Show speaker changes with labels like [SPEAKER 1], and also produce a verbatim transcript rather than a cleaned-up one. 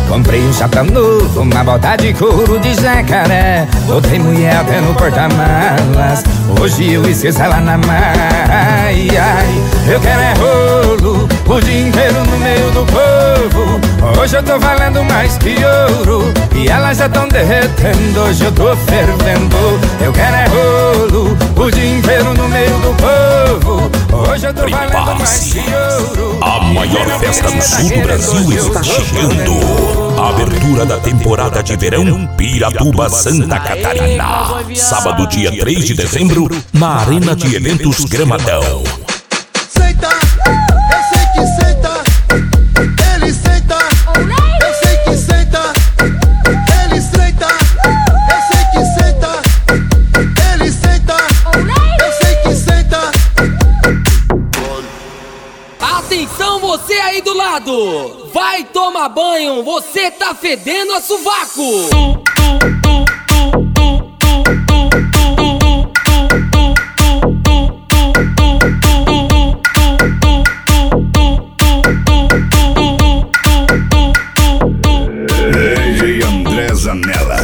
[SPEAKER 1] Comprei um chapéu novo, uma bota de couro de jacaré. Botei mulher até no porta-malas. Hoje eu esqueço ela na ai, ai. Eu quero é rolo o dia inteiro no meio do povo. Hoje eu tô valendo mais que ouro e elas já tão derretendo. Hoje eu tô fervendo. Eu quero é rolo o dia inteiro no meio do povo. Hoje eu tô valendo mais que ouro.
[SPEAKER 2] A maior festa do sul do Brasil está chegando. A abertura da temporada de verão Piratuba, Santa Catarina. Sábado, dia três de dezembro, na Arena de Eventos Gramadão.
[SPEAKER 3] Senta, eu sei que senta. Ele senta, eu sei que senta. Ele senta, eu sei que senta. Ele senta, eu sei que senta.
[SPEAKER 4] Atenção, você aí do lado! Vai tomar banho, você tá fedendo a sovaco!
[SPEAKER 2] D J André Zanella.